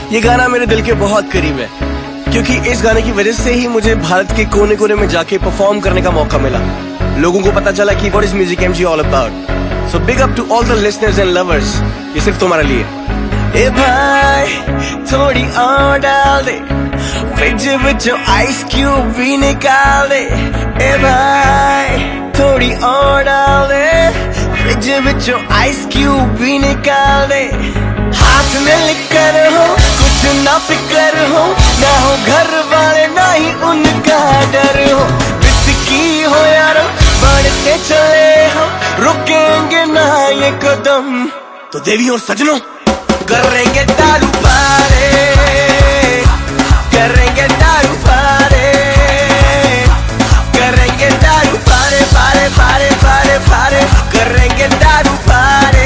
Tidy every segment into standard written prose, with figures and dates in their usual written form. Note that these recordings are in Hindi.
ये गाना मेरे दिल के बहुत करीब है, क्योंकि इस गाने की वजह से ही मुझे भारत के कोने कोने में जाके परफॉर्म करने का मौका मिला। लोगों को पता चला कि what is music MG all about. So big up to all the listeners and lovers, ये सिर्फ तुम्हारे लिए। ए भाई थोड़ी और डाल दे, फ्रिज विचों आइस क्यूब भी निकाल दे। ए भाई थोड़ी और डाल दे, फ्रिज विचों आइस क्यूब भी निकाल दे। हाथ में लिकर हो, कुछ ना फिक्र हो, ना हो घर वाले ना ही उनका डर हो। विस्की हो यारो बढ़ते चले हो, रुकेंगे ना ये कदम। तो देवी और सजनों करेंगे दारू पारे, करेंगे दारू पारे, करेंगे दारू पारे पारे पारे पारे पारे, करेंगे दारू पारे।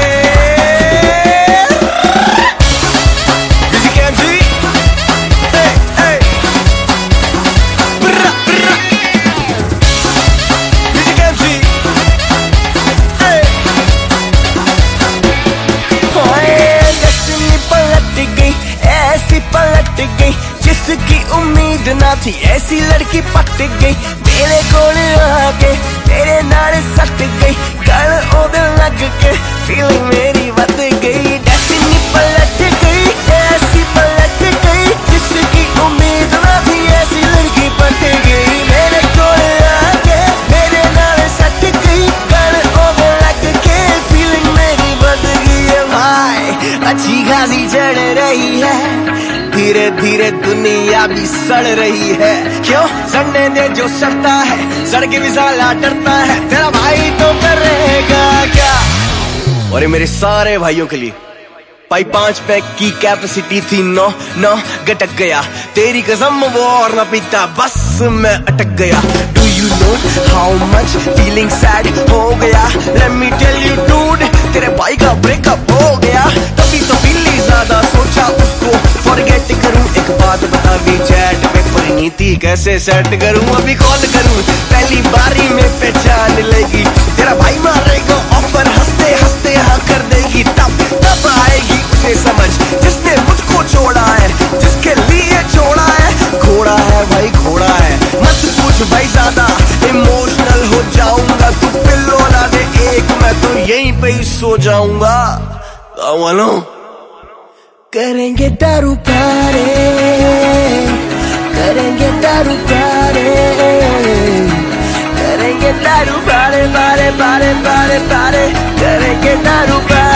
पलट गई जिसकी उम्मीद ना थी, ऐसी लड़की पट गई मेरे कोल आके, तेरे नाल सट गई गल ओदे लग के, फीलिंग मेरी बद गई। डेस्टिनी पलट गई, ऐसी पलट गई जिसकी उम्मीद ना थी, ऐसी लड़की पट गई मेरे कोल आके, तेरे नाल सट गई गल ओदे लग के, फीलिंग मेरी बद गई है। भाई अच्छी खासी चढ़ रही है, धीरे धीरे दुनिया भी सड़ रही है। क्यों सड़ने दे जो सड़ता है, सड़ के भी साला डरता है। तेरा भाई तो करेगा क्या? और ये मेरे सारे भाइयों के लिए। भाई 5 पैक की कैपेसिटी थी, 9 गटक गया। तेरी कसम वो और ना पीता, बस मैं अटक गया। Do you know how much feeling sad हो गया? Let me tell you dude, तेरे भाई का ब्रेकअप हो गया। तभी तो बिल्ली ज्यादा सोचा उसको फॉरगेट करूं। एक बात बता दी चैट पे परिणीति कैसे सेट करूं? अभी कॉल करूं, पहली बारी में पहचान लेगी। तेरा भाई मारेगा ऑफर, हंसते हंसते हाँ कर देगी। तब आएगी उसे समझ, जिसने मुझको छोड़ा है, जिसके लिए छोड़ा है। घोड़ा है भाई घोड़ा है, मत पूछ भाई ज्यादा, इमोशनल हो जाऊंगा। तू पिल्लो ला दे एक, मैं तो यहीं पे ही सो जाऊंगा। वालो करेंगे दारू पारे, करेंगे दारू पारे, करेंगे दारू पारे पारे पारे पारे पारे, करेंगे दारू पारे।